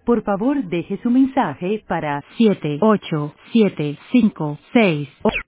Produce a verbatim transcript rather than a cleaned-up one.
Por favor, deje su mensaje para siete ocho siete cinco seis.